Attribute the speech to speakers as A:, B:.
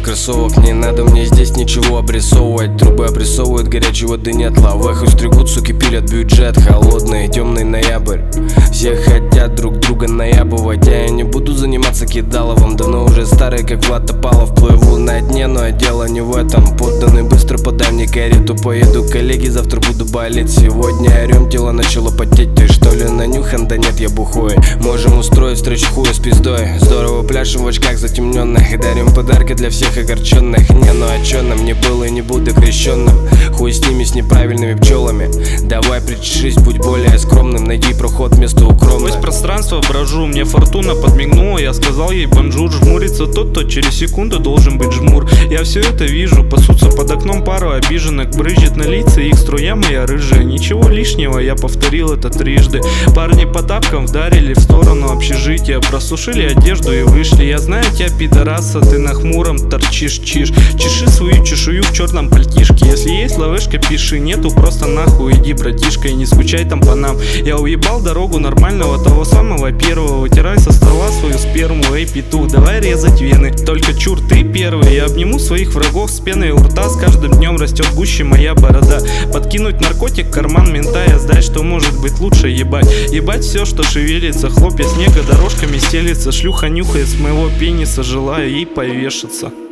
A: кроссовок. Не надо мне здесь ничего обрисовывать. Трубы обрисовывают, горячей воды нет. Лавеху стригут, суки пилят бюджет. Холодный, темный ноябрь. Все хотят друг друга наябывать, а я не буду заниматься кидаловым. Давно уже старый, как Влад Топалов. Плыву на дне, но дело не в этом. Подданный, быстро подай мне карету. Поеду к коллеге, завтра буду болеть. Сегодня орем, тело начало потеть. Ты что ли нанюхан? Да нет, я бухой. Можем устроить встречу хуя с пиздой. Здорово пляшем в очках затемненных и дарим подарки для всех огорченных. Не, ну а чё нам, не был и не буду крещенным. Хуй с ними, с неправильными пчелами. Давай причешись, будь более скромным. Найди проход, место укромное.
B: Сквозь пространство брожу, мне фортуна подмигнула. Я сказал ей бонжур. Жмурится тот, кто через секунду должен быть жмур. Я все это вижу, пасутся под окном пару обиженных. Брызжет на лица их струя моя рыжая. Ничего лишнего, я повторил это трижды. Парни по тапкам вдарили в сторону общежития. Просушили одежду и вышли. Я знаю тебя, пидораса, ты на хмуром торчишь, чиш. Чеши свою чешую в черном пальтишке. Если есть лавешка, пиши, нету, просто нахуй иди, братишка, и не скучай там по нам. Я уебал дорогу нормального, того самого первого. Вытирай со стола свою сперму, эй, петух, давай резать вены. Только чур, ты первый, я обниму своих врагов с пеной у рта. С каждым днем растет гуще моя борода. Подкинуть наркотик в карман мента, я знаю, что может быть лучше ебать. Ебать все, что шевелится, хлопья снега дорожками стелится. Шлюха нюхает с моего пениса, желаю ей повешаться.